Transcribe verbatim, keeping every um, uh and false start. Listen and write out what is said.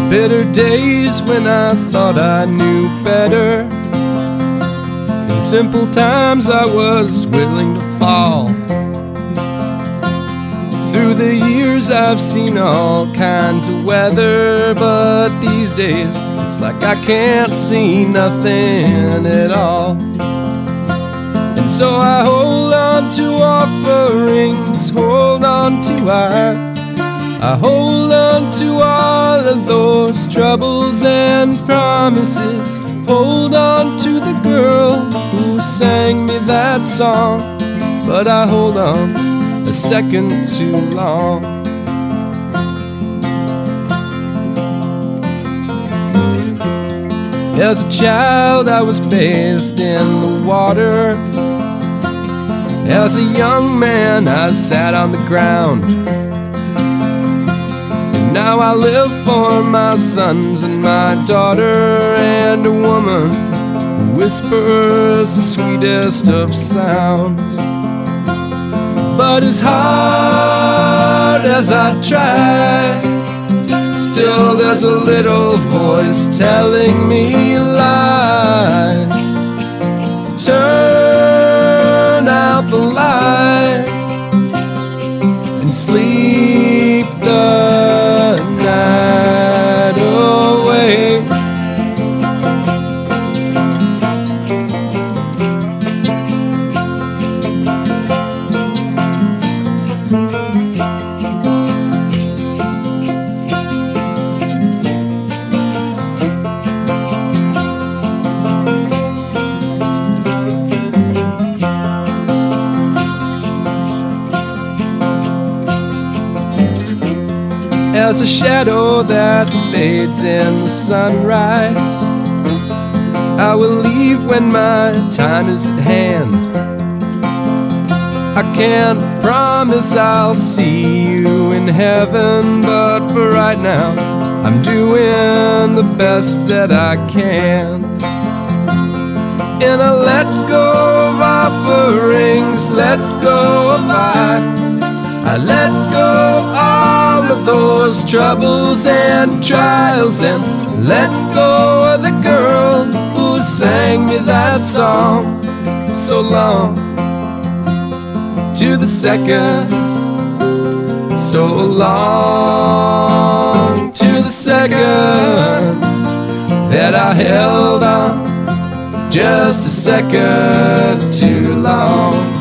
Bitter days when I thought I knew better. In simple times I was willing to fall. Through the years I've seen all kinds of weather, but these days it's like I can't see nothing at all. And so I hold on to offerings, hold on to I I hold on to all of those troubles and promises. Hold on to the girl who sang me that song, but I hold on a second too long. As a child I was bathed in the water. As a young man I sat on the ground. Now I live for my sons and my daughter, and a woman who whispers the sweetest of sounds. But as hard as I try, still there's a little voice telling me lies. Turn out the light and sleep the night away. As a shadow that fades in the sunrise, I will leave when my time is at hand. I can't promise I'll see you in heaven, but for right now I'm doing the best that I can. And I let go of offerings, let go of I I let go all of those troubles and trials, and let go of the girl who sang me that song. So long to the second, so long to the second that I held on just a second too long.